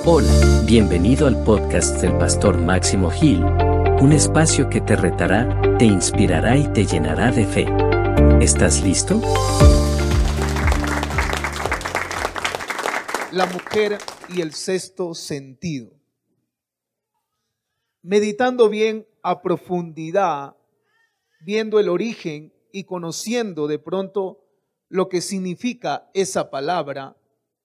Hola, bienvenido al podcast del Pastor Máximo Gil, un espacio que te retará, te inspirará y te llenará de fe. ¿Estás listo? La mujer y el sexto sentido. Meditando bien a profundidad, viendo el origen y conociendo de pronto lo que significa esa palabra,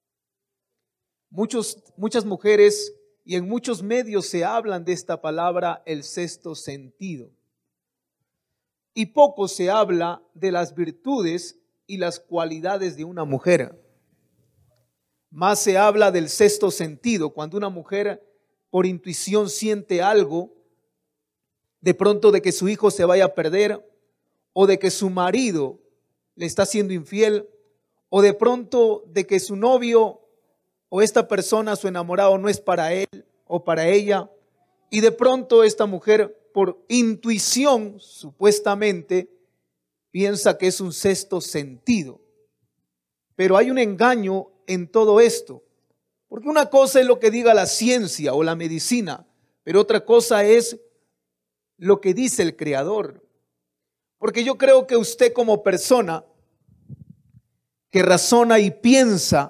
muchas mujeres y en muchos medios se hablan de esta palabra, el sexto sentido. Y poco se habla de las virtudes y las cualidades de una mujer. Más se habla del sexto sentido, cuando una mujer por intuición siente algo, de pronto de que su hijo se vaya a perder, o de que su marido le está siendo infiel, o de pronto de que su novio o esta persona, su enamorado, no es para él o para ella, y de pronto esta mujer por intuición supuestamente piensa que es un sexto sentido. Pero hay un engaño en todo esto, porque una cosa es lo que diga la ciencia o la medicina, pero otra cosa es lo que dice el Creador. Porque yo creo que usted como persona que razona y piensa,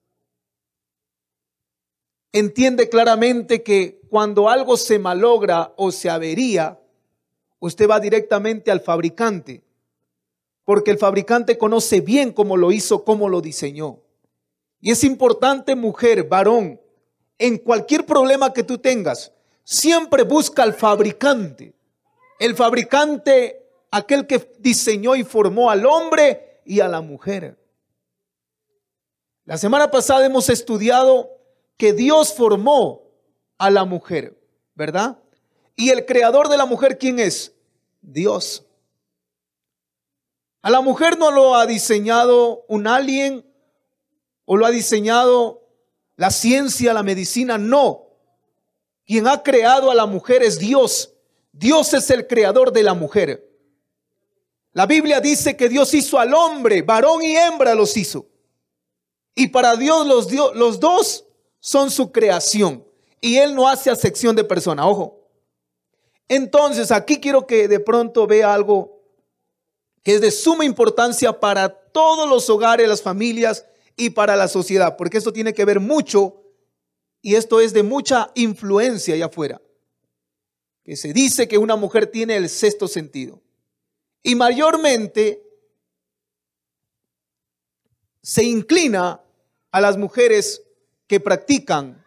entiende claramente que cuando algo se malogra o se avería, usted va directamente al fabricante, porque el fabricante conoce bien cómo lo hizo, cómo lo diseñó. Y es importante, mujer, varón, en cualquier problema que tú tengas, siempre busca al fabricante. El fabricante, aquel que diseñó y formó al hombre y a la mujer. La semana pasada hemos estudiado que Dios formó a la mujer, ¿verdad? Y el creador de la mujer, ¿quién es? Dios. A la mujer no lo ha diseñado un alien o lo ha diseñado la ciencia, la medicina, no. Quien ha creado a la mujer es Dios. Dios es el creador de la mujer. La Biblia dice que Dios hizo al hombre, varón y hembra los hizo. Y para Dios los dos son su creación. Y Él no hace acepción de persona, ojo. Entonces aquí quiero que de pronto vea algo que es de suma importancia para todos los hogares, las familias y para la sociedad. Porque esto tiene que ver mucho y esto es de mucha influencia allá afuera. Que se dice que una mujer tiene el sexto sentido. Y mayormente se inclina a las mujeres que practican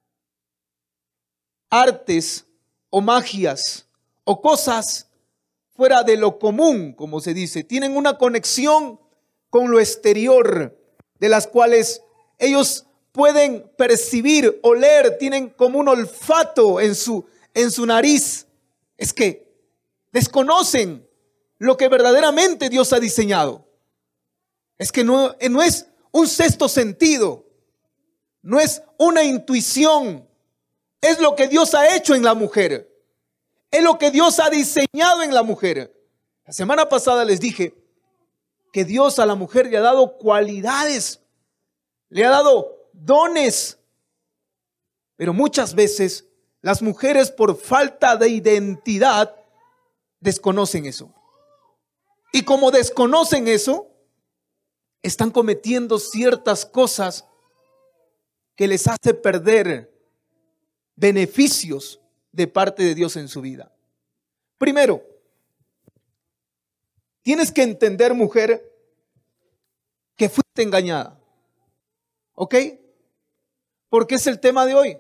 artes o magias o cosas fuera de lo común, como se dice. Tienen una conexión con lo exterior, de las cuales ellos pueden percibir, oler, tienen como un olfato en su nariz. Es que desconocen lo que verdaderamente Dios ha diseñado. Es que no es un sexto sentido, no es una intuición, es lo que Dios ha hecho en la mujer, es lo que Dios ha diseñado en la mujer. La semana pasada les dije que Dios a la mujer le ha dado cualidades, le ha dado dones, pero muchas veces las mujeres por falta de identidad desconocen eso. Y como desconocen eso, están cometiendo ciertas cosas que les hace perder beneficios de parte de Dios en su vida. Primero, tienes que entender, mujer, que fuiste engañada. ¿Ok? Porque es el tema de hoy.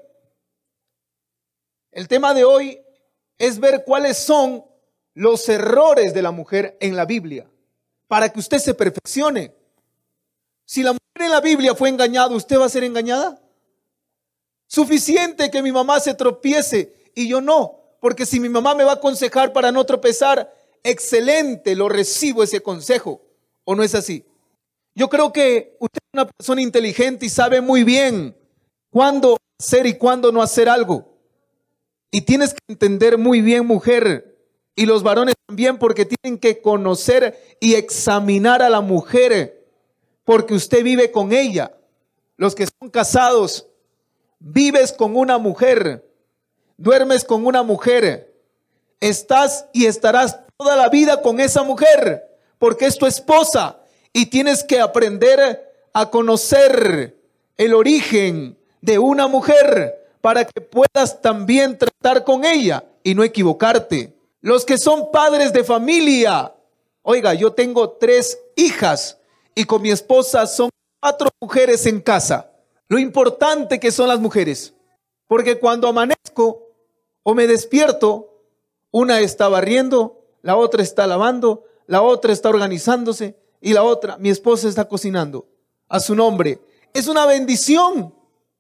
El tema de hoy es ver cuáles son los errores de la mujer en la Biblia, para que usted se perfeccione. Si la mujer en la Biblia fue engañada, ¿usted va a ser engañada? Suficiente que mi mamá se tropiece y yo no, porque si mi mamá me va a aconsejar para no tropezar, excelente, lo recibo ese consejo. ¿O no es así? Yo creo que usted es una persona inteligente y sabe muy bien cuándo hacer y cuándo no hacer algo. Y tienes que entender muy bien, mujer, y los varones también, porque tienen que conocer y examinar a la mujer, porque usted vive con ella. Los que son casados, vives con una mujer, duermes con una mujer, estás y estarás toda la vida con esa mujer, porque es tu esposa y tienes que aprender a conocer el origen de una mujer para que puedas también tratar con ella y no equivocarte. Los que son padres de familia, oiga, yo tengo 3 hijas y con mi esposa son 4 mujeres en casa. Lo importante que son las mujeres, porque cuando amanezco o me despierto, una está barriendo, la otra está lavando, la otra está organizándose y la otra, mi esposa, está cocinando a su nombre. Es una bendición.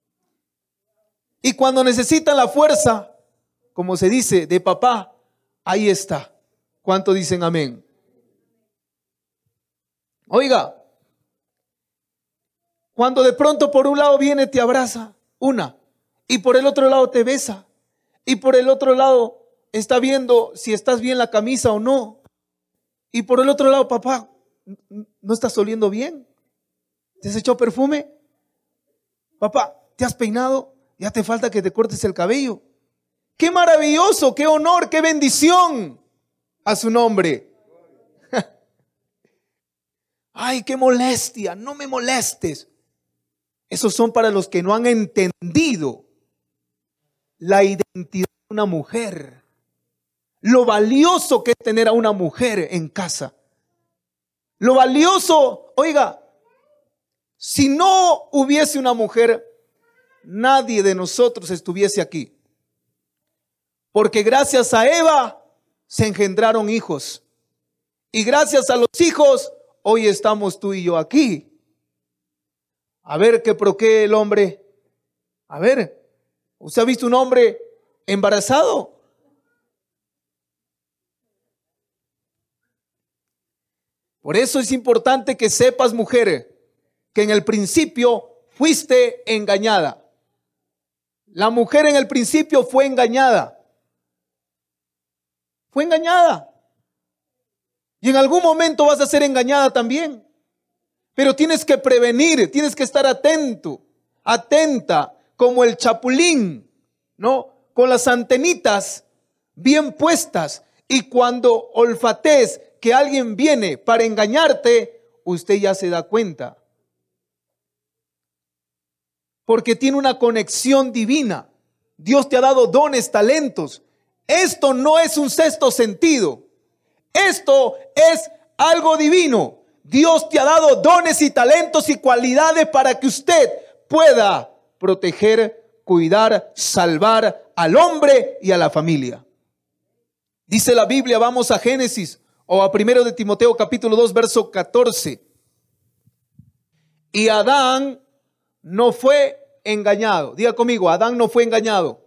Y cuando necesitan la fuerza, como se dice, de papá, ahí está. ¿Cuánto dicen amén? Oiga, cuando de pronto por un lado viene, te abraza una, y por el otro lado te besa, y por el otro lado está viendo si estás bien la camisa o no, y por el otro lado, papá, ¿no estás oliendo bien? ¿Te has echado perfume? Papá, ¿te has peinado? Ya te falta que te cortes el cabello. ¡Qué maravilloso! ¡Qué honor! ¡Qué bendición! A su nombre. ¡Ay, qué molestia! No me molestes. Esos son para los que no han entendido la identidad de una mujer. Lo valioso que es tener a una mujer en casa. Lo valioso, oiga, si no hubiese una mujer, nadie de nosotros estuviese aquí. Porque gracias a Eva se engendraron hijos. Y gracias a los hijos, hoy estamos tú y yo aquí. A ver qué proquee el hombre. A ver, ¿usted ha visto un hombre embarazado? Por eso es importante que sepas, mujer, que en el principio fuiste engañada. La mujer en el principio fue engañada. Fue engañada. Y en algún momento vas a ser engañada también. Pero tienes que prevenir, tienes que estar atento, atenta, como el chapulín, ¿no? Con las antenitas bien puestas. Y cuando olfatees que alguien viene para engañarte, usted ya se da cuenta. Porque tiene una conexión divina. Dios te ha dado dones, talentos. Esto no es un sexto sentido. Esto es algo divino. Dios te ha dado dones y talentos y cualidades para que usted pueda proteger, cuidar, salvar al hombre y a la familia. Dice la Biblia, vamos a Génesis o a 1 de Timoteo capítulo 2 verso 14. Y Adán no fue engañado. Diga conmigo, Adán no fue engañado,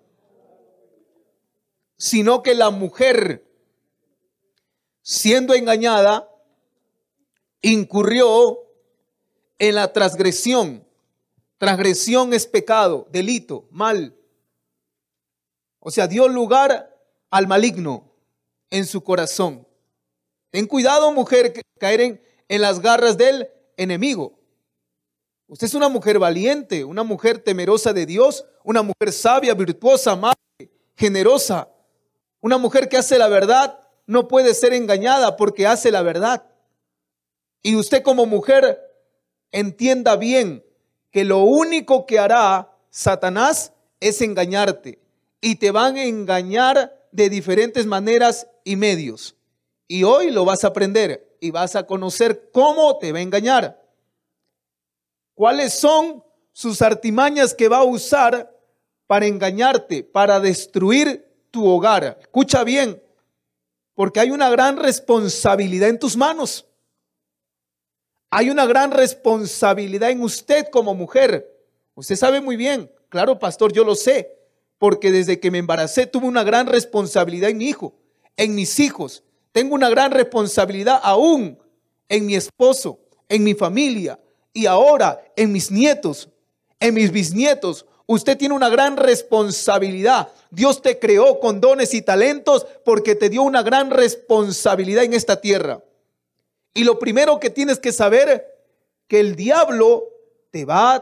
sino que la mujer, siendo engañada, incurrió en la transgresión. Transgresión es pecado, delito, mal. O sea, dio lugar al maligno en su corazón. Ten cuidado, mujer, que caer en las garras del enemigo. Usted es una mujer valiente, una mujer temerosa de Dios, una mujer sabia, virtuosa, amable, generosa. Una mujer que hace la verdad no puede ser engañada porque hace la verdad. Y usted como mujer entienda bien que lo único que hará Satanás es engañarte. Y te van a engañar de diferentes maneras y medios. Y hoy lo vas a aprender y vas a conocer cómo te va a engañar. ¿Cuáles son sus artimañas que va a usar para engañarte, para destruir tu hogar? Escucha bien, porque hay una gran responsabilidad en tus manos. Hay una gran responsabilidad en usted como mujer. Usted sabe muy bien, claro, pastor, yo lo sé, porque desde que me embaracé tuve una gran responsabilidad en mi hijo, en mis hijos. Tengo una gran responsabilidad aún en mi esposo, en mi familia y ahora en mis nietos, en mis bisnietos. Usted tiene una gran responsabilidad. Dios te creó con dones y talentos porque te dio una gran responsabilidad en esta tierra. Y lo primero que tienes que saber, que el diablo te va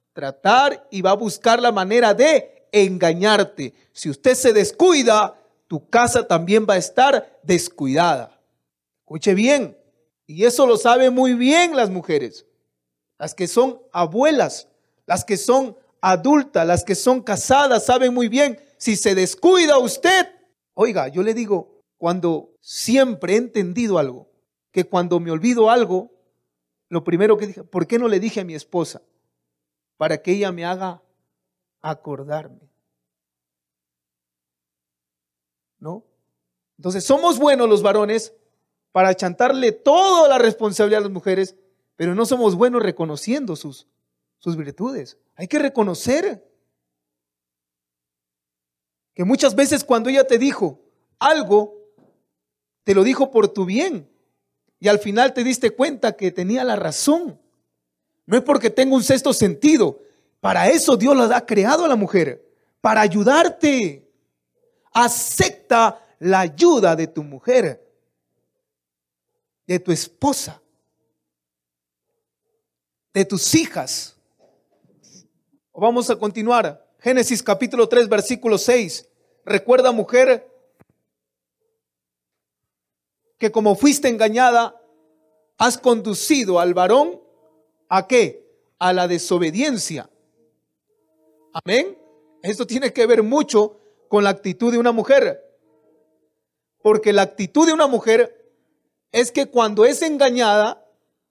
tratar y va a buscar la manera de engañarte. Si usted se descuida, tu casa también va a estar descuidada. Escuche bien, y eso lo saben muy bien las mujeres, las que son abuelas, las que son adultas, las que son casadas, saben muy bien, si se descuida usted. Oiga, yo le digo, cuando siempre he entendido algo, que cuando me olvido algo, lo primero que dije, ¿por qué no le dije a mi esposa? Para que ella me haga acordarme. ¿No? Entonces somos buenos los varones para chantarle toda la responsabilidad a las mujeres, pero no somos buenos reconociendo sus virtudes. Hay que reconocer que muchas veces cuando ella te dijo algo, te lo dijo por tu bien y al final te diste cuenta que tenía la razón. No es porque tenga un sexto sentido. Para eso Dios la ha creado a la mujer, para ayudarte. Acepta la ayuda de tu mujer, de tu esposa, de tus hijas. Vamos a continuar. Génesis capítulo 3, versículo 6. Recuerda, mujer, que como fuiste engañada, has conducido al varón ¿a qué? A la desobediencia. Amén. Esto tiene que ver mucho con la actitud de una mujer. Porque la actitud de una mujer es que cuando es engañada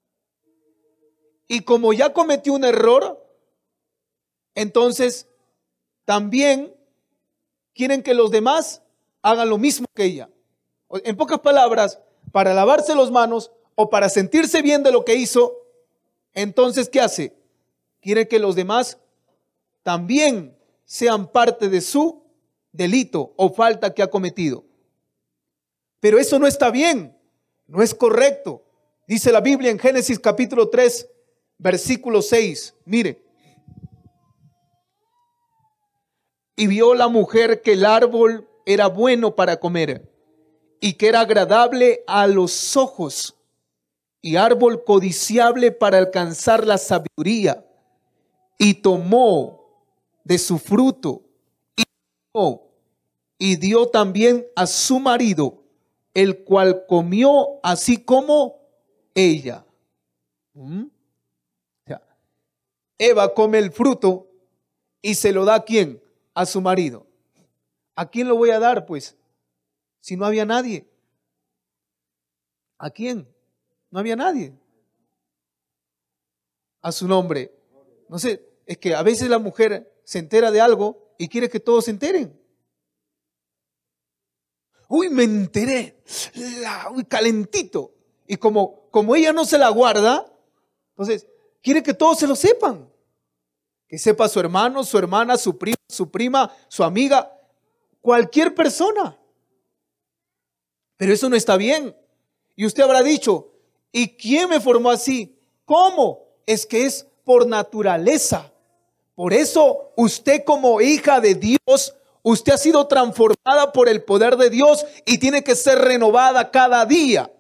y como ya cometió un error, entonces también quieren que los demás hagan lo mismo que ella. En pocas palabras, para lavarse las manos o para sentirse bien de lo que hizo, entonces ¿qué hace? Quiere que los demás también sean parte de su delito o falta que ha cometido. Pero eso no está bien, no es correcto. Dice la Biblia en Génesis capítulo 3, versículo 6. Mire. Y vio la mujer que el árbol era bueno para comer y que era agradable a los ojos y árbol codiciable para alcanzar la sabiduría, y tomó de su fruto y dio también a su marido, el cual comió así como ella. Eva come el fruto y se lo da ¿a quién? A su marido. ¿A quién lo voy a dar, pues? Si no había nadie. ¿A quién? No había nadie. A su nombre. No sé, es que a veces la mujer se entera de algo y quiere que todos se enteren. Uy, me enteré. Uy, calentito. Y como ella no se la guarda, entonces quiere que todos se lo sepan. Que sepa su hermano, su hermana, su prima, su amiga, cualquier persona. Pero eso no está bien. Y usted habrá dicho, ¿y quién me formó así? ¿Cómo? Es que es por naturaleza. Por eso usted como hija de Dios, usted ha sido transformada por el poder de Dios y tiene que ser renovada cada día.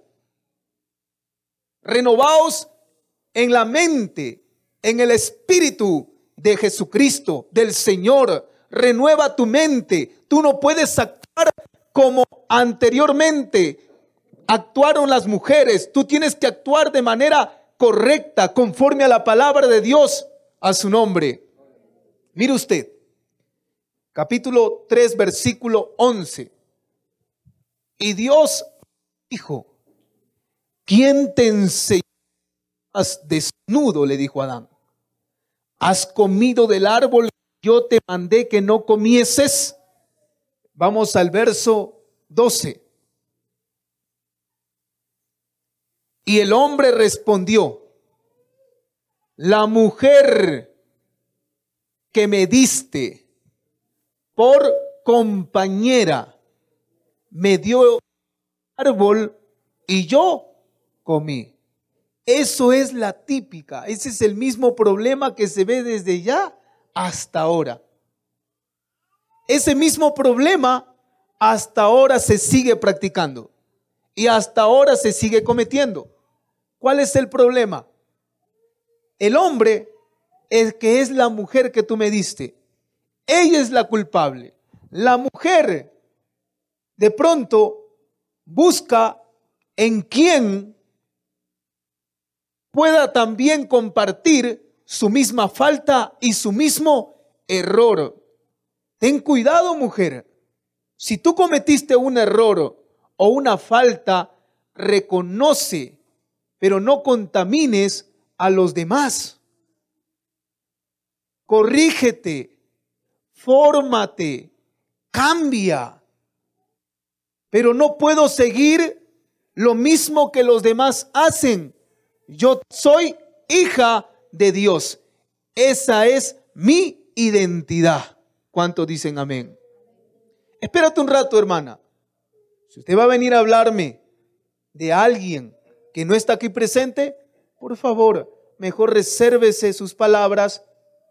Renovaos en la mente, en el espíritu de Jesucristo, del Señor. Renueva tu mente. Tú no puedes actuar como anteriormente actuaron las mujeres. Tú tienes que actuar de manera correcta, conforme a la palabra de Dios, a su nombre. Mire usted, capítulo 3, versículo 11. Y Dios dijo, ¿quién te enseñó desnudo? Le dijo a Adán. ¿Has comido del árbol que yo te mandé que no comieses? Vamos al verso 12. Y el hombre respondió, la mujer que me diste por compañera me dio árbol y yo comí. Eso es la típica, ese es el mismo problema que se ve desde ya hasta ahora. Ese mismo problema hasta ahora se sigue practicando y hasta ahora se sigue cometiendo. ¿Cuál es el problema? El hombre es que es la mujer que tú me diste. Ella es la culpable. La mujer de pronto busca en quien pueda también compartir su misma falta y su mismo error. Ten cuidado, mujer. Si tú cometiste un error o una falta, reconoce, pero no contamines a los demás. Corrígete, fórmate, cambia. Pero no puedo seguir lo mismo que los demás hacen. Yo soy hija de Dios. Esa es mi identidad. ¿Cuántos dicen amén? Espérate un rato, hermana. Si usted va a venir a hablarme de alguien que no está aquí presente, por favor, mejor resérvese sus palabras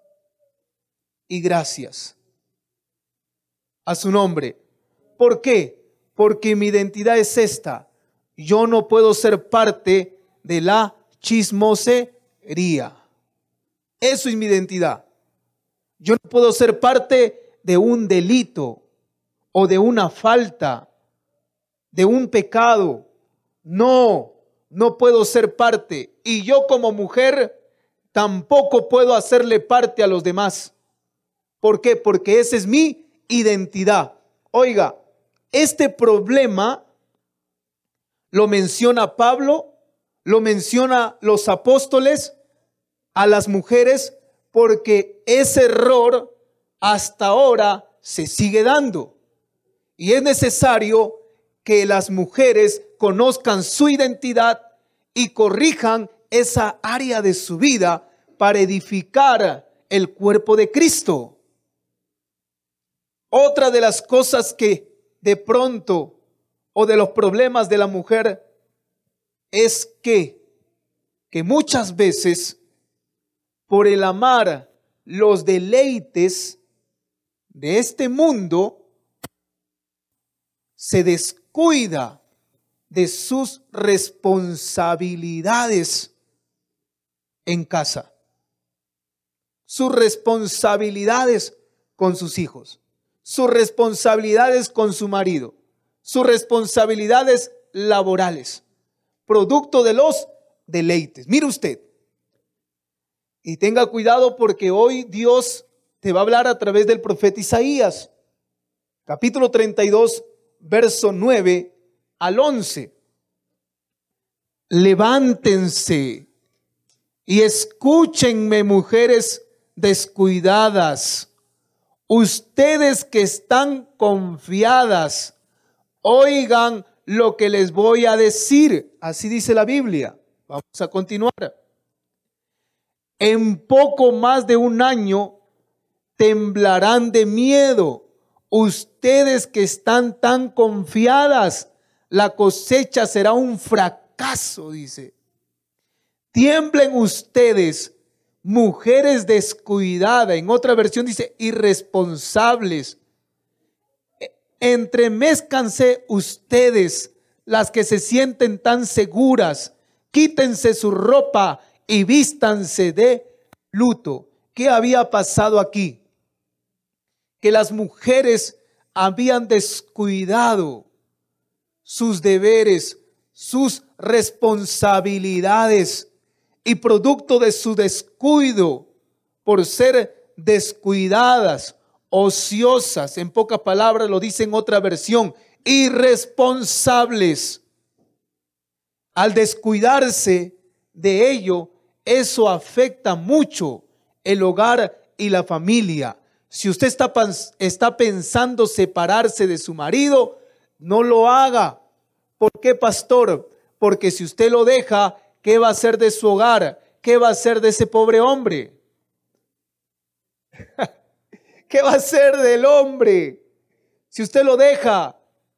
y gracias a su nombre. ¿Por qué? Porque mi identidad es esta. Yo no puedo ser parte de la chismosería. Eso es mi identidad. Yo no puedo ser parte de un delito o de una falta, de un pecado. No puedo ser parte. Y yo como mujer tampoco puedo hacerle parte a los demás. ¿Por qué? Porque esa es mi identidad. Oiga, este problema lo menciona Pablo, lo menciona los apóstoles a las mujeres, porque ese error hasta ahora se sigue dando. Y es necesario que las mujeres conozcan su identidad y corrijan esa área de su vida para edificar el cuerpo de Cristo. Otra de las cosas que de pronto, o de los problemas de la mujer, es que muchas veces, por el amar los deleites de este mundo, se descuida de sus responsabilidades en casa, sus responsabilidades con sus hijos, sus responsabilidades con su marido, sus responsabilidades laborales, producto de los deleites. Mire usted, y tenga cuidado, porque hoy Dios te va a hablar a través del profeta Isaías, capítulo 32, verso 9 al 11. Levántense y escúchenme, mujeres descuidadas, ustedes que están confiadas, oigan lo que les voy a decir. Así dice la Biblia. Vamos a continuar. En poco más de un año temblarán de miedo. Ustedes que están tan confiadas, la cosecha será un fracaso, dice. Tiemblen ustedes, mujeres descuidadas. En otra versión dice irresponsables. Entremézcanse ustedes, las que se sienten tan seguras. Quítense su ropa y vístanse de luto. ¿Qué había pasado aquí? Que las mujeres habían descuidado sus deberes, sus responsabilidades, y producto de su descuido, por ser descuidadas, ociosas, en pocas palabras lo dice en otra versión, irresponsables. Al descuidarse de ello, eso afecta mucho el hogar y la familia. Si usted está pensando separarse de su marido, no lo haga. ¿Por qué, pastor? Porque si usted lo deja, ¿qué va a hacer de su hogar? ¿Qué va a hacer de ese pobre hombre? ¿Qué va a hacer del hombre si usted lo deja?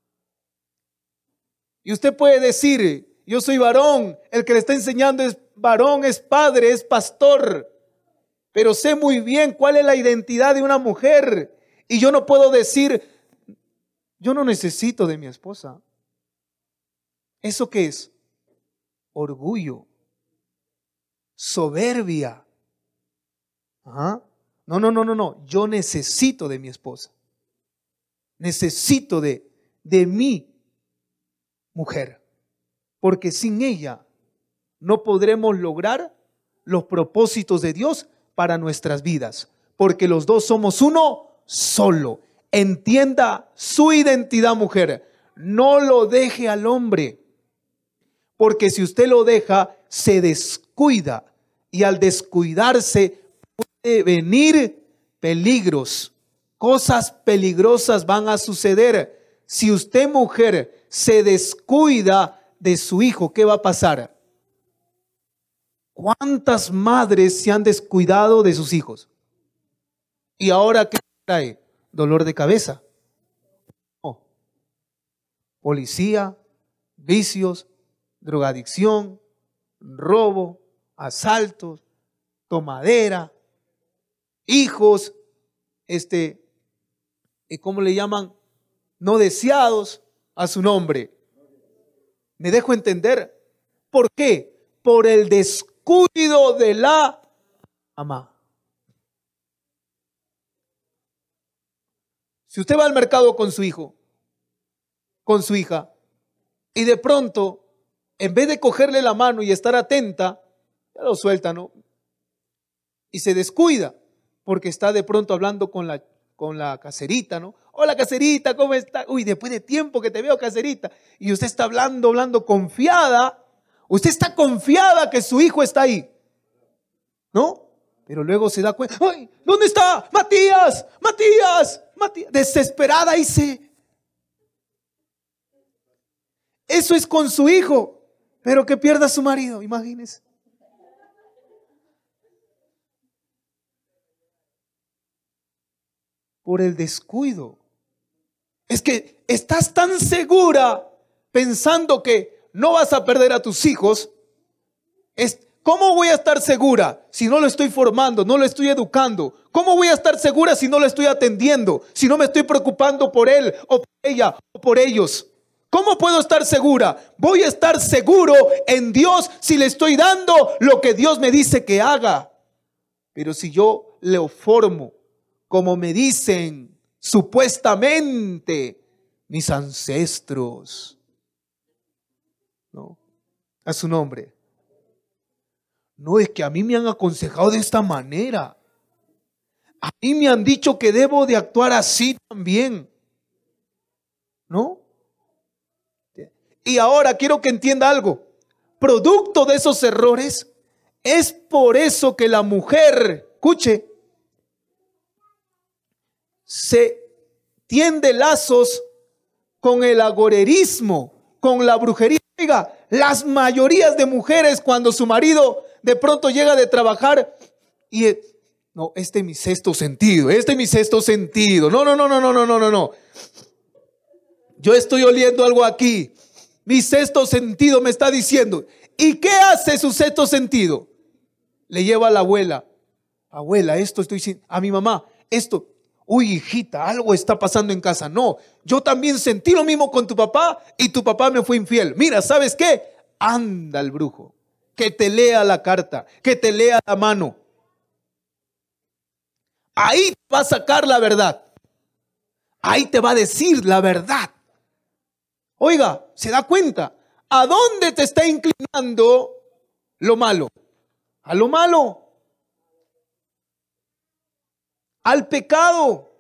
Y usted puede decir, yo soy varón, el que le está enseñando es varón, es padre, es pastor. Pero sé muy bien cuál es la identidad de una mujer. Y yo no puedo decir, yo no necesito de mi esposa. ¿Eso qué es? Orgullo, soberbia. Ajá. No. Yo necesito de mi esposa. Necesito de mi mujer. Porque sin ella no podremos lograr los propósitos de Dios para nuestras vidas. Porque los dos somos uno solo. Entienda su identidad, mujer. No lo deje al hombre. Porque si usted lo deja, se descuida. Y al descuidarse puede venir peligros. Cosas peligrosas van a suceder. Si usted, mujer, se descuida de su hijo, ¿qué va a pasar? ¿Cuántas madres se han descuidado de sus hijos? ¿Y ahora qué trae? Dolor de cabeza. No. Policía, vicios, drogadicción, robo, asaltos, tomadera, hijos, ¿cómo le llaman? No deseados a su nombre. ¿Me dejo entender? ¿Por qué? Por el descuido de la mamá. Si usted va al mercado con su hijo, con su hija, y de pronto, en vez de cogerle la mano y estar atenta, ya lo suelta, ¿no? Y se descuida, porque está de pronto hablando con la caserita, ¿no? Hola, caserita, ¿cómo está? Uy, después de tiempo que te veo, caserita. Y usted está hablando confiada. Usted está confiada que su hijo está ahí, ¿no? Pero luego se da cuenta, ¡ay! ¿Dónde está? Matías. Desesperada dice. Eso es con su hijo, pero que pierda a su marido, imagínese. Por el descuido. Es que estás tan segura pensando que no vas a perder a tus hijos. ¿Cómo voy a estar segura si no lo estoy formando, no lo estoy educando? ¿Cómo voy a estar segura si no lo estoy atendiendo, si no me estoy preocupando por él o por ella o por ellos? ¿Cómo puedo estar segura? Voy a estar seguro en Dios si le estoy dando lo que Dios me dice que haga. Pero si yo lo formo como me dicen supuestamente mis ancestros, ¿no? A su nombre. No, es que a mí me han aconsejado de esta manera. A mí me han dicho que debo de actuar así también, ¿no? Y ahora quiero que entienda algo. Producto de esos errores, es por eso que la mujer, escuche, se tiende lazos con el agorerismo, con la brujería. Oiga, las mayorías de mujeres cuando su marido de pronto llega de trabajar y no, este es mi sexto sentido, no. Yo estoy oliendo algo aquí. Mi sexto sentido me está diciendo. ¿Y qué hace su sexto sentido? Le lleva a la abuela. Abuela, esto estoy diciendo. A mi mamá, esto. Uy, hijita, algo está pasando en casa. No, yo también sentí lo mismo con tu papá y tu papá me fue infiel. Mira, ¿sabes qué? Anda el brujo, que te lea la carta, que te lea la mano. Ahí va a sacar la verdad. Ahí te va a decir la verdad. Oiga, ¿se da cuenta? ¿A dónde te está inclinando lo malo? A lo malo. Al pecado.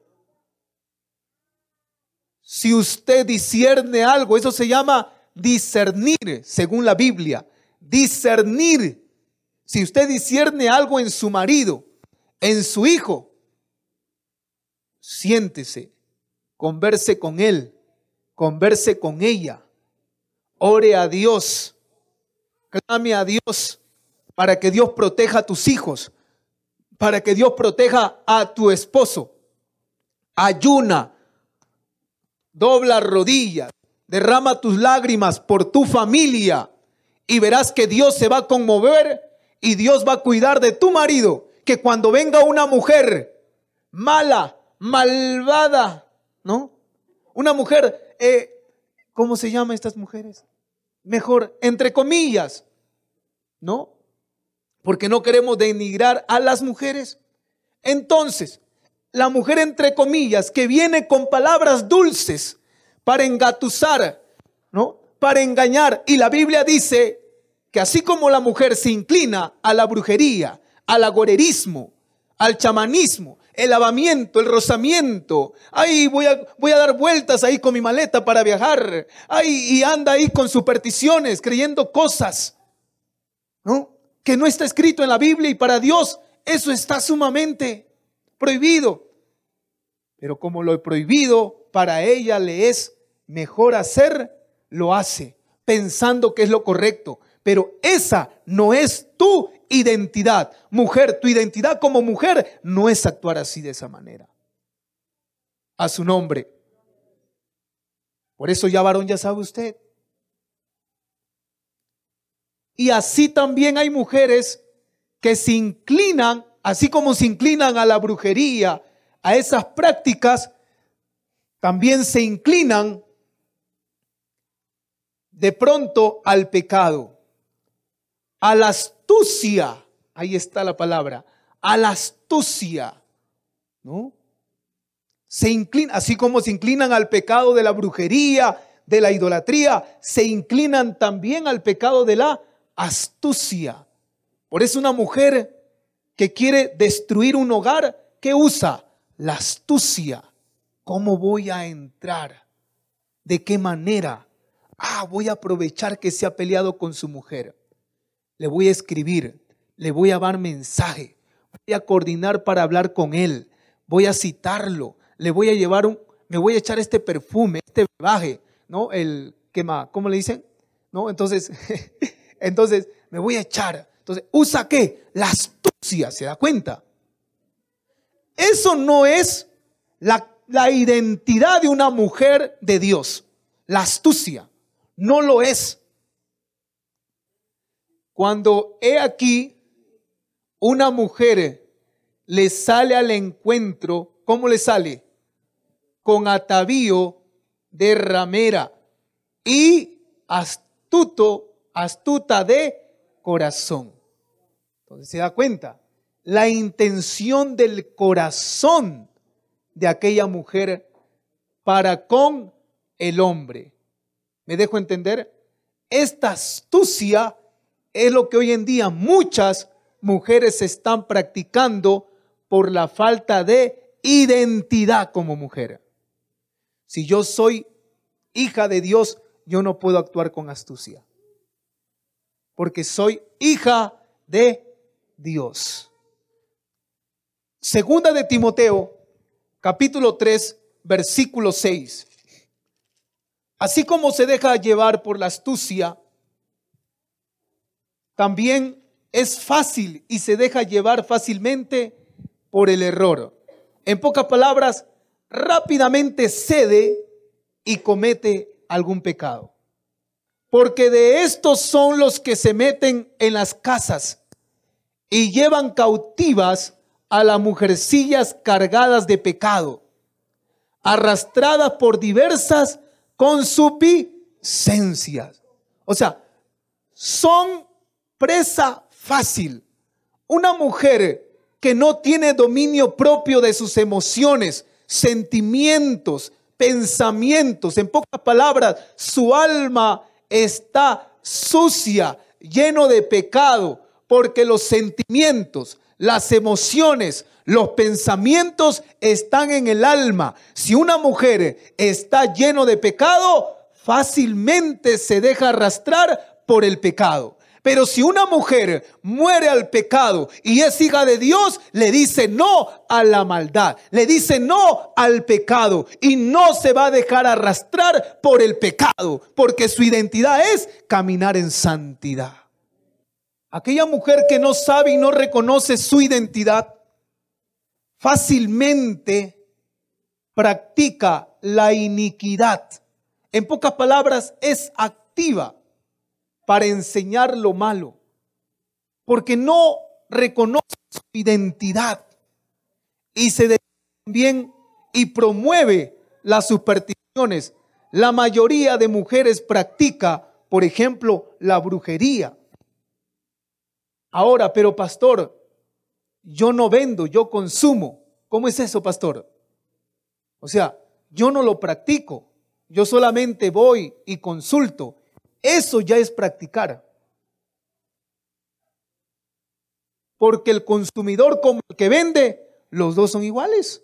Si usted discierne algo, eso se llama discernir, según la Biblia. Discernir. Si usted discierne algo en su marido, en su hijo, siéntese, converse con él, converse con ella, ore a Dios, clame a Dios para que Dios proteja a tus hijos, para que Dios proteja a tu esposo. Ayuna, dobla rodillas, derrama tus lágrimas por tu familia y verás que Dios se va a conmover y Dios va a cuidar de tu marido. Que cuando venga una mujer mala, malvada, ¿no? Una mujer, ¿cómo se llaman estas mujeres? Mejor, entre comillas, ¿no? Porque no queremos denigrar a las mujeres. Entonces, la mujer, entre comillas, que viene con palabras dulces para engatusar, ¿no? Para engañar. Y la Biblia dice que así como la mujer se inclina a la brujería, al agorerismo, al chamanismo, el lavamiento, el rozamiento, ay, voy a dar vueltas ahí con mi maleta para viajar, ay, y anda ahí con supersticiones, creyendo cosas, ¿no? Que no está escrito en la Biblia, y para Dios eso está sumamente prohibido. Pero como lo prohibido para ella le es mejor hacer, lo hace, pensando que es lo correcto. Pero esa no es tu identidad. Mujer, tu identidad como mujer no es actuar así, de esa manera. A su nombre. Por eso ya, varón, ya sabe usted. Y así también hay mujeres que se inclinan, así como se inclinan a la brujería, a esas prácticas, también se inclinan de pronto al pecado, a la astucia. Ahí está la palabra, a la astucia, ¿no? Se inclinan, así como se inclinan al pecado de la brujería, de la idolatría, se inclinan también al pecado de la astucia. Por eso una mujer que quiere destruir un hogar, ¿qué usa? La astucia. ¿Cómo voy a entrar? ¿De qué manera? Voy a aprovechar que se ha peleado con su mujer. Le voy a escribir, le voy a dar mensaje, voy a coordinar para hablar con él, voy a citarlo, le voy a llevar me voy a echar este perfume, este brebaje, ¿no? El quema, ¿cómo le dicen? ¿No? Entonces me voy a echar. Entonces, ¿usa qué? La astucia, ¿se da cuenta? Eso no es la identidad de una mujer de Dios. La astucia no lo es. Cuando he aquí una mujer le sale al encuentro, ¿cómo le sale? Con atavío de ramera y astuta de corazón. Entonces se da cuenta, la intención del corazón de aquella mujer para con el hombre. ¿Me dejo entender? Esta astucia es lo que hoy en día muchas mujeres están practicando por la falta de identidad como mujer. Si yo soy hija de Dios, yo no puedo actuar con astucia, porque soy hija de Dios. Segunda de Timoteo, capítulo 3, versículo 6. Así como se deja llevar por la astucia, también es fácil y se deja llevar fácilmente por el error. En pocas palabras, rápidamente cede y comete algún pecado. Porque de estos son los que se meten en las casas y llevan cautivas a las mujercillas cargadas de pecado, arrastradas por diversas concupiscencias. O sea, son presa fácil. Una mujer que no tiene dominio propio de sus emociones, sentimientos, pensamientos, en pocas palabras, su alma está sucia, lleno de pecado, porque los sentimientos, las emociones, los pensamientos están en el alma. Si una mujer está lleno de pecado, fácilmente se deja arrastrar por el pecado. Pero si una mujer muere al pecado y es hija de Dios, le dice no a la maldad, le dice no al pecado y no se va a dejar arrastrar por el pecado, porque su identidad es caminar en santidad. Aquella mujer que no sabe y no reconoce su identidad, fácilmente practica la iniquidad. En pocas palabras, es activa para enseñar lo malo, porque no reconoce su identidad y se dedica también y promueve las supersticiones. La mayoría de mujeres practica, por ejemplo, la brujería. Ahora, pero pastor, yo no vendo, yo consumo. ¿Cómo es eso, pastor? O sea, yo no lo practico, yo solamente voy y consulto. Eso ya es practicar. Porque el consumidor como el que vende, los dos son iguales.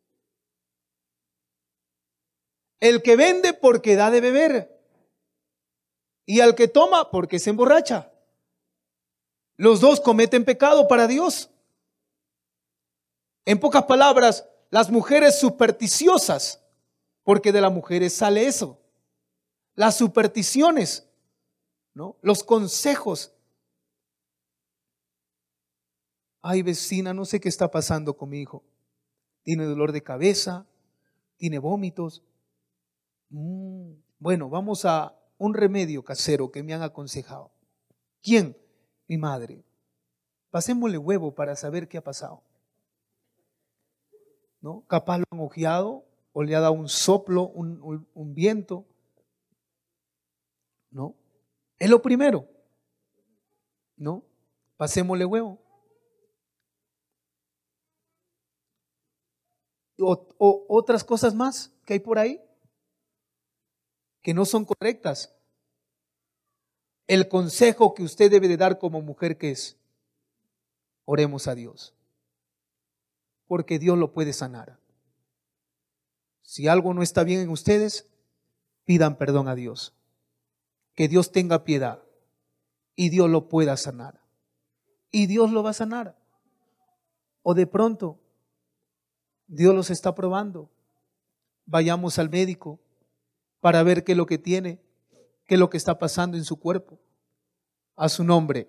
El que vende porque da de beber y al que toma porque se emborracha. Los dos cometen pecado para Dios. En pocas palabras, las mujeres supersticiosas, porque de las mujeres sale eso. Las supersticiones, ¿no? Los consejos. Ay, vecina, no sé qué está pasando con mi hijo. Tiene dolor de cabeza, tiene vómitos. Bueno, vamos a un remedio casero que me han aconsejado. ¿Quién? Mi madre. Pasémosle huevo para saber qué ha pasado. ¿No? Capaz lo han ojeado o le ha dado un soplo, un viento. ¿No? Es lo primero. ¿No? Pasémosle huevo. O otras cosas más que hay por ahí que no son correctas. El consejo que usted debe de dar como mujer, ¿qué es? Oremos a Dios, porque Dios lo puede sanar. Si algo no está bien en ustedes, pidan perdón a Dios, que Dios tenga piedad y Dios lo pueda sanar. Y Dios lo va a sanar. O de pronto Dios los está probando. Vayamos al médico para ver qué es lo que tiene, qué es lo que está pasando en su cuerpo. A su nombre.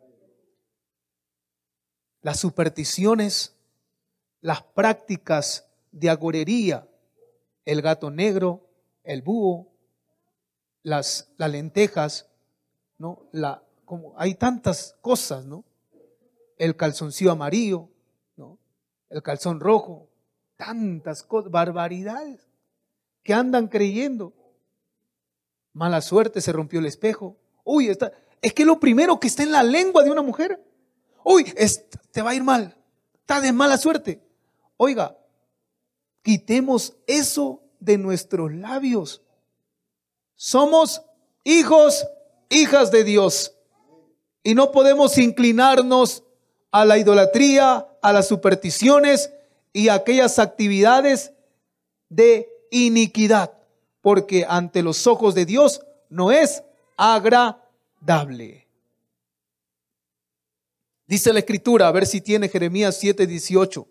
Las supersticiones, las prácticas de agorería, el gato negro, el búho, las lentejas, ¿no? Como hay tantas cosas, ¿no? El calzoncillo amarillo, ¿no? El calzón rojo, tantas cosas, barbaridades que andan creyendo. Mala suerte, se rompió el espejo. Uy, es que lo primero que está en la lengua de una mujer. Uy, te va a ir mal, está de mala suerte. Oiga, quitemos eso de nuestros labios. Somos hijos, hijas de Dios. Y no podemos inclinarnos a la idolatría, a las supersticiones y a aquellas actividades de iniquidad, porque ante los ojos de Dios no es agradable. Dice la Escritura, a ver si tiene Jeremías 7:18.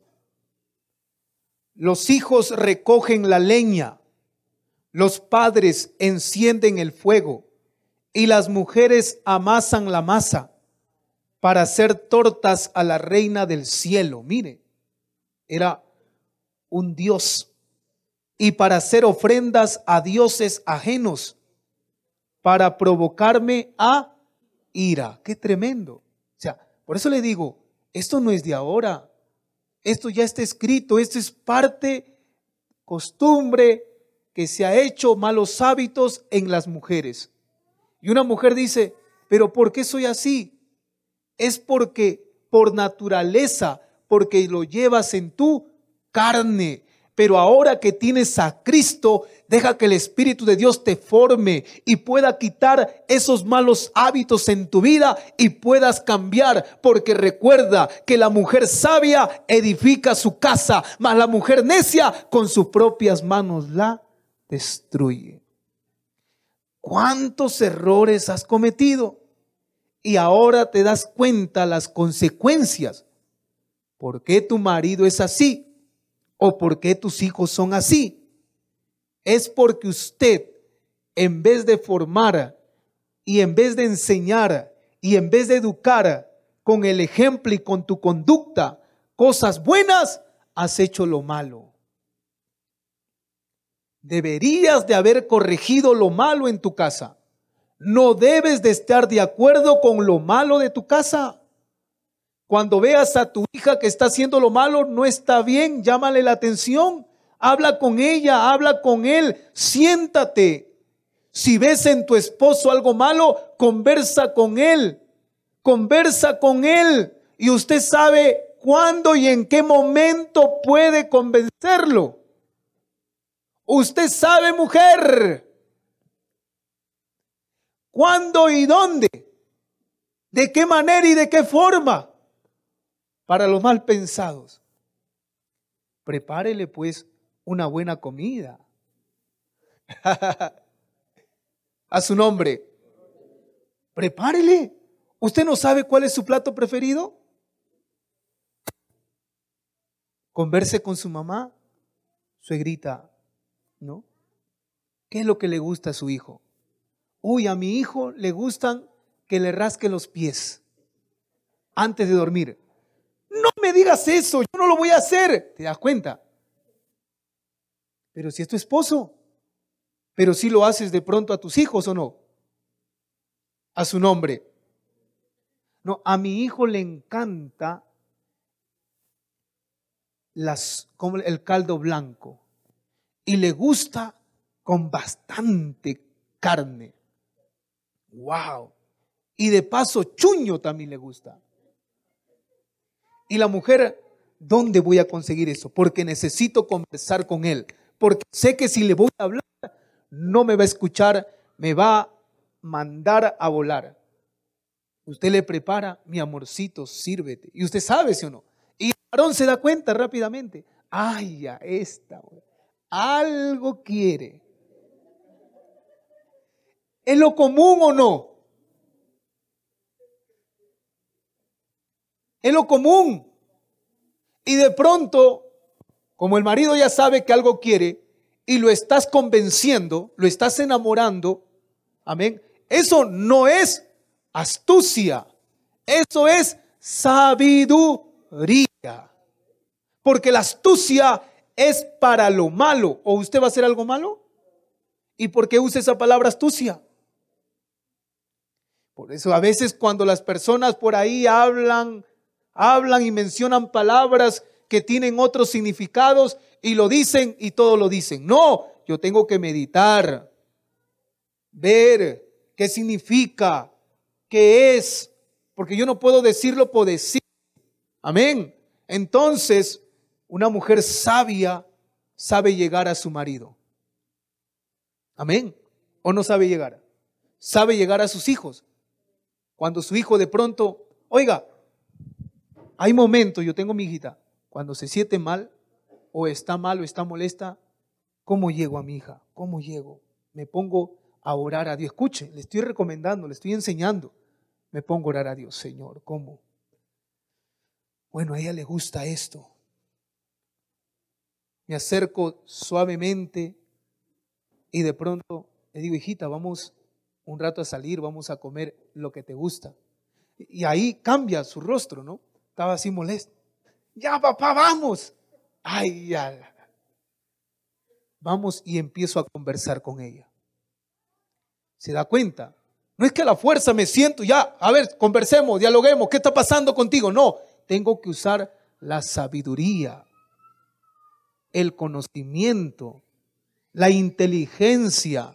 Los hijos recogen la leña, los padres encienden el fuego y las mujeres amasan la masa para hacer tortas a la reina del cielo. Mire, era un dios. Y para hacer ofrendas a dioses ajenos, para provocarme a ira. Qué tremendo. O sea, por eso le digo, esto no es de ahora. Esto ya está escrito. Esto es parte, costumbre que se ha hecho, malos hábitos en las mujeres. Y una mujer dice, pero ¿por qué soy así? Es porque por naturaleza, porque lo llevas en tu carne. Pero ahora que tienes a Cristo, deja que el Espíritu de Dios te forme y pueda quitar esos malos hábitos en tu vida y puedas cambiar. Porque recuerda que la mujer sabia edifica su casa, mas la mujer necia con sus propias manos la destruye. ¿Cuántos errores has cometido? Y ahora te das cuenta las consecuencias. ¿Por qué tu marido es así? ¿O por qué tus hijos son así? Es porque usted, en vez de formar y en vez de enseñar y en vez de educar con el ejemplo y con tu conducta cosas buenas, has hecho lo malo. Deberías de haber corregido lo malo en tu casa. No debes de estar de acuerdo con lo malo de tu casa. Cuando veas a tu hija que está haciendo lo malo, no está bien, llámale la atención. Habla con ella, habla con él, siéntate. Si ves en tu esposo algo malo, conversa con él. Conversa con él. Y usted sabe ¿cuándo y en qué momento puede convencerlo? Usted sabe, mujer, cuándo y dónde, de qué manera y de qué forma. Para los mal pensados, prepárele pues una buena comida. A su nombre. Prepárele. ¿Usted no sabe cuál es su plato preferido? Converse con su mamá, suegrita, ¿no? ¿Qué es lo que le gusta a su hijo? Uy, a mi hijo le gustan que le rasque los pies antes de dormir. No me digas eso, yo no lo voy a hacer. ¿Te das cuenta? Pero si es tu esposo, pero si lo haces de pronto a tus hijos o no, a su nombre. No, a mi hijo le encanta como el caldo blanco y le gusta con bastante carne. Wow. Y de paso chuño también le gusta. Y la mujer, ¿dónde voy a conseguir eso? Porque necesito conversar con él. Porque sé que si le voy a hablar, no me va a escuchar, me va a mandar a volar. Usted le prepara, mi amorcito, sírvete. Y usted sabe, ¿sí o no? Y el varón se da cuenta rápidamente. Ay, ya esta, algo quiere. ¿Es lo común o no? Es lo común. Y de pronto, como el marido ya sabe que algo quiere y lo estás convenciendo, lo estás enamorando, amén, eso no es astucia, eso es sabiduría. Porque la astucia es para lo malo. ¿O usted va a hacer algo malo? ¿Y por qué usa esa palabra astucia? Por eso a veces cuando las personas por ahí hablan y mencionan palabras que tienen otros significados y lo dicen y todo lo dicen. No, yo tengo que meditar, ver qué significa, qué es, porque yo no puedo decirlo por decir. Amén. Entonces, una mujer sabia sabe llegar a su marido. Amén. ¿O no sabe llegar? Sabe llegar a sus hijos. Cuando su hijo de pronto, oiga, hay momentos, yo tengo mi hijita, cuando se siente mal o está molesta, ¿cómo llego a mi hija? ¿Cómo llego? Me pongo a orar a Dios. Escuche, le estoy recomendando, le estoy enseñando. Me pongo a orar a Dios, Señor, ¿cómo? Bueno, a ella le gusta esto. Me acerco suavemente y de pronto le digo, hijita, vamos un rato a salir, vamos a comer lo que te gusta. Y ahí cambia su rostro, ¿no? Estaba así molesto. Ya, papá, vamos. Ay, ya. Vamos y empiezo a conversar con ella. ¿Se da cuenta? No es que a la fuerza me siento, ya, a ver, conversemos, dialoguemos, ¿qué está pasando contigo? No, tengo que usar la sabiduría, el conocimiento, la inteligencia.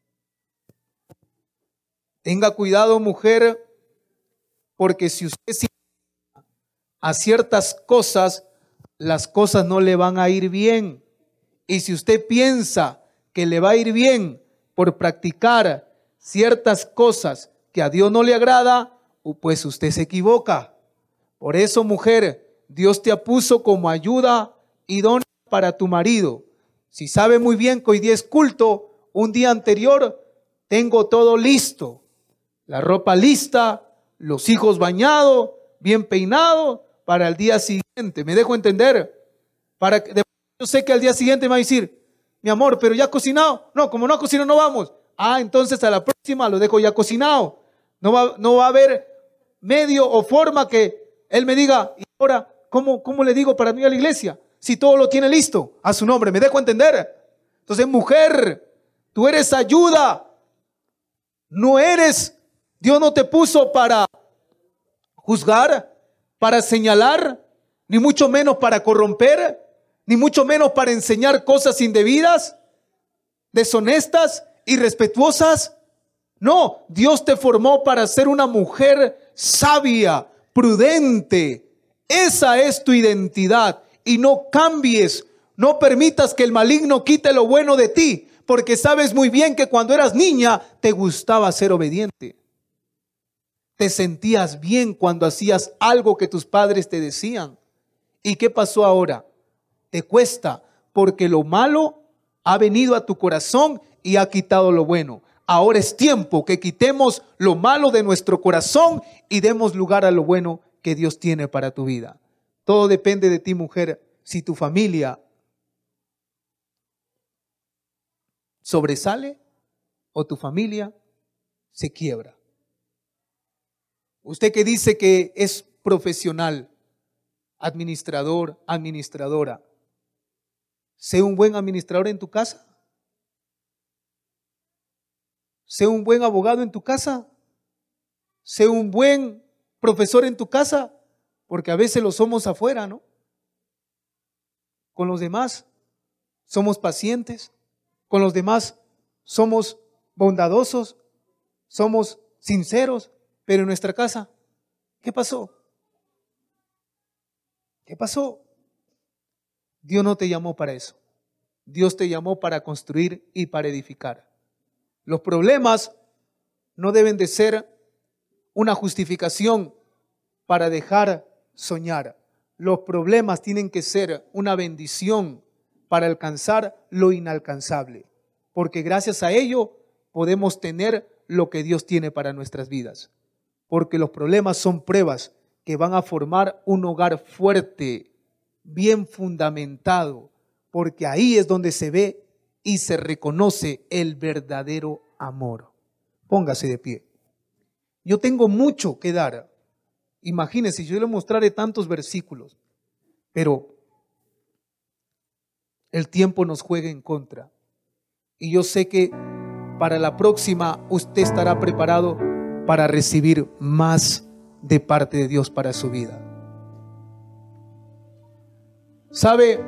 Tenga cuidado, mujer, porque si usted se a ciertas cosas, las cosas no le van a ir bien. Y si usted piensa que le va a ir bien por practicar ciertas cosas que a Dios no le agrada, pues usted se equivoca. Por eso, mujer, Dios te puso como ayuda idónea para tu marido. Si sabe muy bien que hoy día es culto, un día anterior tengo todo listo. La ropa lista, los hijos bañados, bien peinados para el día siguiente. ¿Me dejo entender? Yo sé que al día siguiente me va a decir, mi amor, pero ya ha cocinado. No, como no ha cocinado, no vamos. Ah, entonces a la próxima lo dejo ya cocinado. No va a haber medio o forma que él me diga, y ahora, ¿cómo le digo para no ir a la iglesia? Si todo lo tiene listo, a su nombre, ¿me dejo entender? Entonces, mujer, tú eres ayuda. No eres, Dios no te puso para juzgar, para señalar, ni mucho menos para corromper, ni mucho menos para enseñar cosas indebidas, deshonestas, irrespetuosas. No, Dios te formó para ser una mujer sabia, prudente, Esa es tu identidad y no cambies, no permitas que el maligno quite lo bueno de ti, porque sabes muy bien que cuando eras niña te gustaba ser obediente. Te sentías bien cuando hacías algo que tus padres te decían. ¿Y qué pasó ahora? Te cuesta porque lo malo ha venido a tu corazón y ha quitado lo bueno. Ahora es tiempo que quitemos lo malo de nuestro corazón y demos lugar a lo bueno que Dios tiene para tu vida. Todo depende de ti, mujer. Si tu familia sobresale o tu familia se quiebra. Usted que dice que es profesional, administrador, administradora, sé un buen administrador en tu casa. Sé un buen abogado en tu casa. Sé un buen profesor en tu casa, porque a veces lo somos afuera, ¿no? Con los demás somos pacientes, con los demás somos bondadosos, somos sinceros, pero en nuestra casa, ¿qué pasó? ¿Qué pasó? Dios no te llamó para eso. Dios te llamó para construir y para edificar. Los problemas no deben de ser una justificación para dejar soñar. Los problemas tienen que ser una bendición para alcanzar lo inalcanzable, porque gracias a ello podemos tener lo que Dios tiene para nuestras vidas. Porque los problemas son pruebas que van a formar un hogar fuerte, bien fundamentado, porque ahí es donde se ve y se reconoce el verdadero amor. Póngase de pie. Yo tengo mucho que dar. Imagínense, yo le mostraré tantos versículos, pero el tiempo nos juega en contra. Y yo sé que para la próxima usted estará preparado para recibir más de parte de Dios para su vida. ¿Sabe?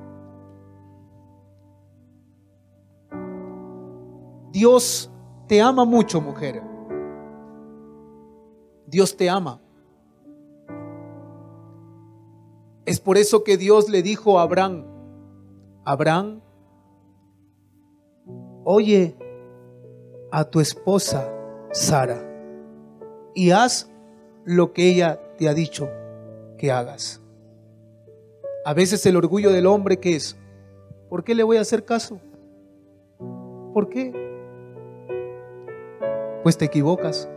Dios te ama mucho, mujer. Dios te ama. Es por eso que Dios le dijo a Abraham: Abraham, oye a tu esposa Sara y haz lo que ella te ha dicho que hagas. A veces el orgullo del hombre, ¿qué es? ¿Por qué le voy a hacer caso? ¿Por qué? Pues te equivocas.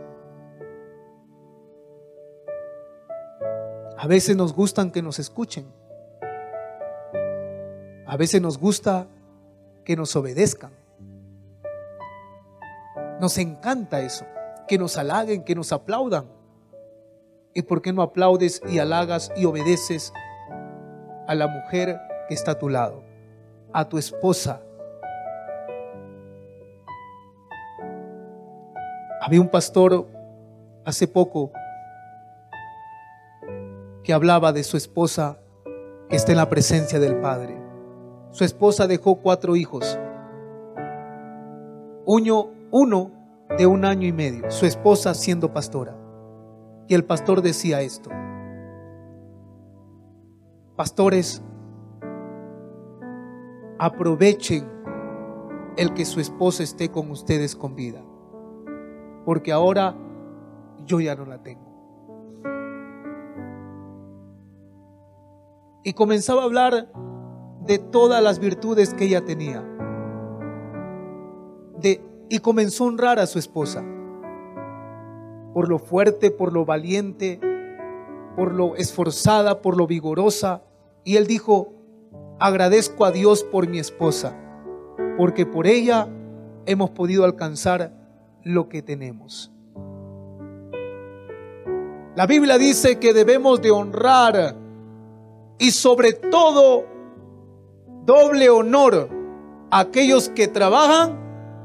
A veces nos gustan que nos escuchen. A veces nos gusta que nos obedezcan. Nos encanta eso, que nos halaguen, que nos aplaudan. ¿Y por qué no aplaudes y halagas y obedeces a la mujer que está a tu lado, a tu esposa? Había un pastor hace poco que hablaba de su esposa que está en la presencia del Padre. Su esposa dejó 4 hijos. Uno de 1 año y medio, su esposa siendo pastora. Y el pastor decía esto: pastores, aprovechen el que su esposa esté con ustedes con vida, porque ahora yo ya no la tengo. Y comenzaba a hablar de todas las virtudes que ella tenía. Y comenzó a honrar a su esposa por lo fuerte, por lo valiente, por lo esforzada, por lo vigorosa. Y él dijo: agradezco a Dios por mi esposa, porque por ella hemos podido alcanzar lo que tenemos. La Biblia dice que debemos de honrar y sobre todo doble honor a aquellos que trabajan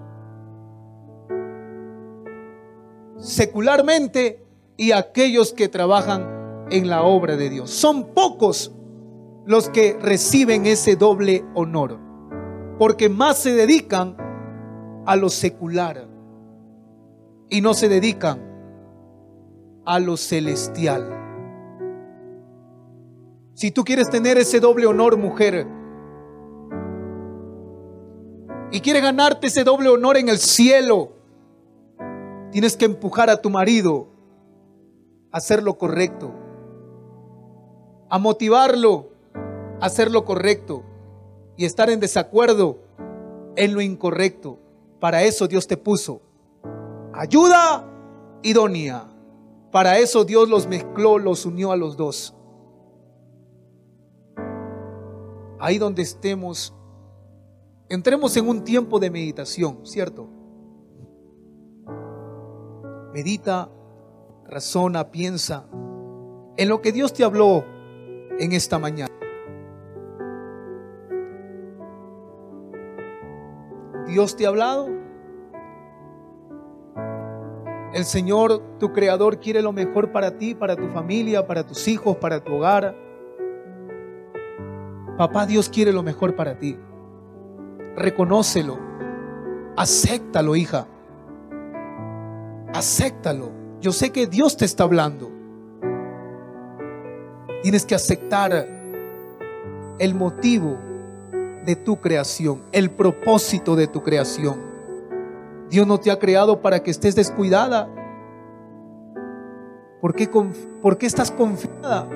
secularmente y a aquellos que trabajan en la obra de Dios. Son pocos los que reciben ese doble honor, porque más se dedican a lo secular y no se dedican a lo celestial. Si tú quieres tener ese doble honor, mujer, y quieres ganarte ese doble honor en el cielo, tienes que empujar a tu marido a hacer lo correcto, a motivarlo a hacer lo correcto y estar en desacuerdo en lo incorrecto. Para eso Dios te puso ayuda idónea. Para eso Dios los mezcló, los unió a los dos. Ahí donde estemos, entremos en un tiempo de meditación, ¿cierto? Medita, razona, piensa en lo que Dios te habló en esta mañana. ¿Dios te ha hablado? El Señor, tu Creador, quiere lo mejor para ti, para tu familia, para tus hijos, para tu hogar. Papá Dios quiere lo mejor para ti. Reconócelo. Acéptalo, hija. Acéptalo. Yo sé que Dios te está hablando. Tienes que aceptar el motivo de tu creación, el propósito de tu creación. Dios no te ha creado para que estés descuidada. ¿Por qué estás confiada?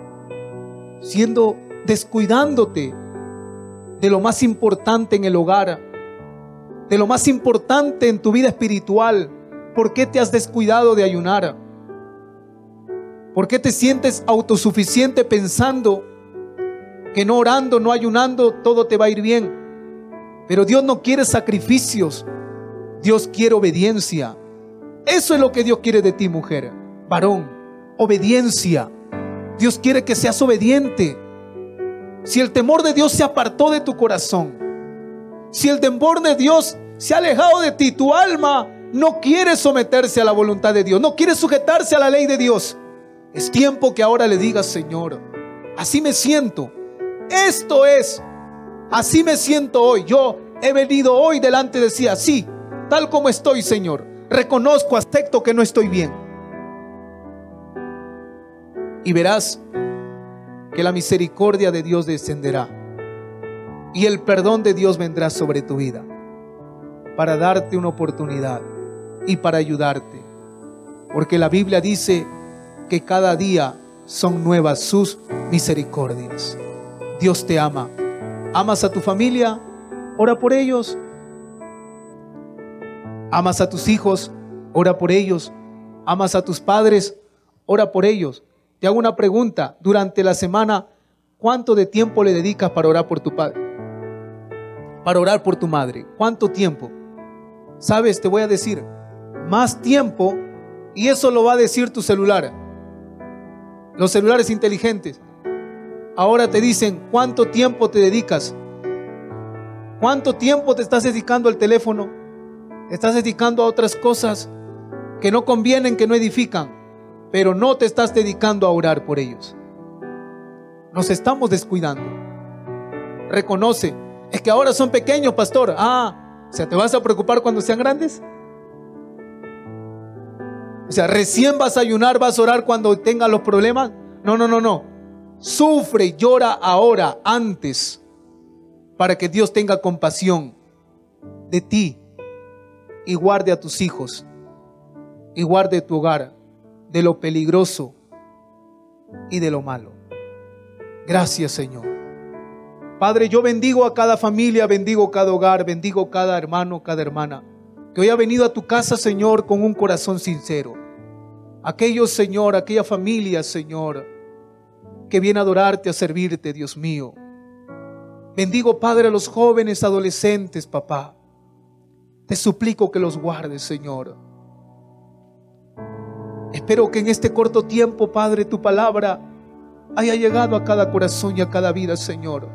Descuidándote de lo más importante en el hogar, de lo más importante en tu vida espiritual. ¿Por qué te has descuidado de ayunar? ¿Por qué te sientes autosuficiente pensando que no orando, no ayunando, todo te va a ir bien? Pero Dios no quiere sacrificios. Dios quiere obediencia. Eso es lo que Dios quiere de ti, mujer, varón, obediencia. Dios quiere que seas obediente. Si el temor de Dios se apartó de tu corazón, si el temor de Dios se ha alejado de ti, tu alma no quiere someterse a la voluntad de Dios, no quiere sujetarse a la ley de Dios. Es tiempo que ahora le digas: Señor, así me siento. Esto es, así me siento hoy. Yo he venido hoy delante de ti así, tal como estoy, Señor. Reconozco, acepto que no estoy bien. Y verás que la misericordia de Dios descenderá y el perdón de Dios vendrá sobre tu vida para darte una oportunidad y para ayudarte. Porque la Biblia dice que cada día son nuevas sus misericordias. Dios te ama. ¿Amas a tu familia? Ora por ellos. ¿Amas a tus hijos? Ora por ellos. ¿Amas a tus padres? Ora por ellos. Te hago una pregunta. Durante la semana, ¿cuánto de tiempo le dedicas para orar por tu padre? Para orar por tu madre. ¿Cuánto tiempo? ¿Sabes? Te voy a decir, más tiempo, y eso lo va a decir tu celular. Los celulares inteligentes. Ahora te dicen, ¿cuánto tiempo te dedicas? ¿Cuánto tiempo te estás dedicando al teléfono? ¿Te estás dedicando a otras cosas que no convienen, que no edifican? Pero no te estás dedicando a orar por ellos. Nos estamos descuidando. Reconoce. Es que ahora son pequeños, pastor. O sea, ¿te vas a preocupar cuando sean grandes? O sea, ¿recién vas a ayunar, vas a orar cuando tengas los problemas? No. Sufre y llora ahora, antes, para que Dios tenga compasión de ti y guarde a tus hijos y guarde tu hogar de lo peligroso y de lo malo. Gracias, Señor. Padre, yo bendigo a cada familia, bendigo cada hogar, bendigo cada hermano, cada hermana que hoy ha venido a tu casa, Señor, con un corazón sincero. Aquellos, Señor, aquella familia, Señor, que viene a adorarte, a servirte, Dios mío. Bendigo, Padre, a los jóvenes, adolescentes, papá. Te suplico que los guardes, Señor. Espero que en este corto tiempo, Padre, tu palabra haya llegado a cada corazón y a cada vida, Señor.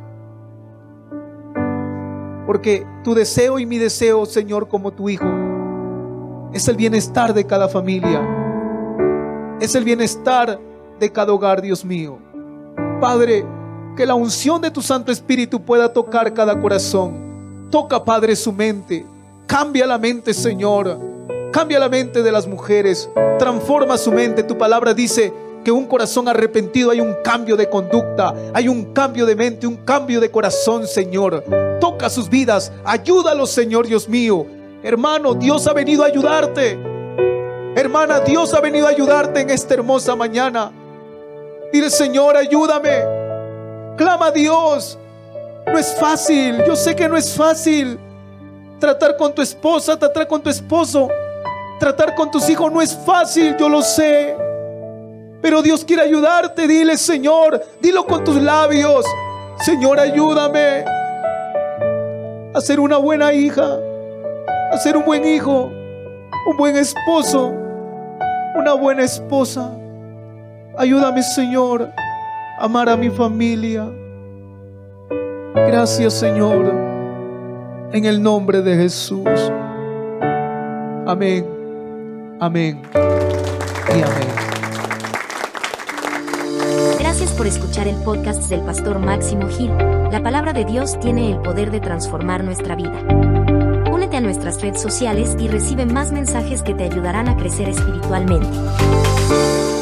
Porque tu deseo y mi deseo, Señor, como tu hijo, es el bienestar de cada familia. Es el bienestar de cada hogar, Dios mío. Padre, que la unción de tu Santo Espíritu pueda tocar cada corazón. Toca, Padre, su mente. Cambia la mente, Señor. Cambia la mente de las mujeres. Transforma su mente. Tu palabra dice que un corazón arrepentido hay un cambio de conducta, hay un cambio de mente, un cambio de corazón, Señor. Toca sus vidas, ayúdalos, Señor Dios mío. Hermano, Dios ha venido a ayudarte. Hermana, Dios ha venido a ayudarte en esta hermosa mañana. Dile: Señor, ayúdame. Clama a Dios. No es fácil, yo sé que no es fácil. Tratar con tu esposa, tratar con tu esposo, tratar con tus hijos no es fácil, yo lo sé. Pero Dios quiere ayudarte. Dile: Señor, dilo con tus labios: Señor, ayúdame a ser una buena hija, a ser un buen hijo, un buen esposo, una buena esposa. Ayúdame, Señor, a amar a mi familia. Gracias, Señor, en el nombre de Jesús. Amén, amén y amén. Gracias por escuchar el podcast del Pastor Máximo Gil. La palabra de Dios tiene el poder de transformar nuestra vida. Únete a nuestras redes sociales y recibe más mensajes que te ayudarán a crecer espiritualmente.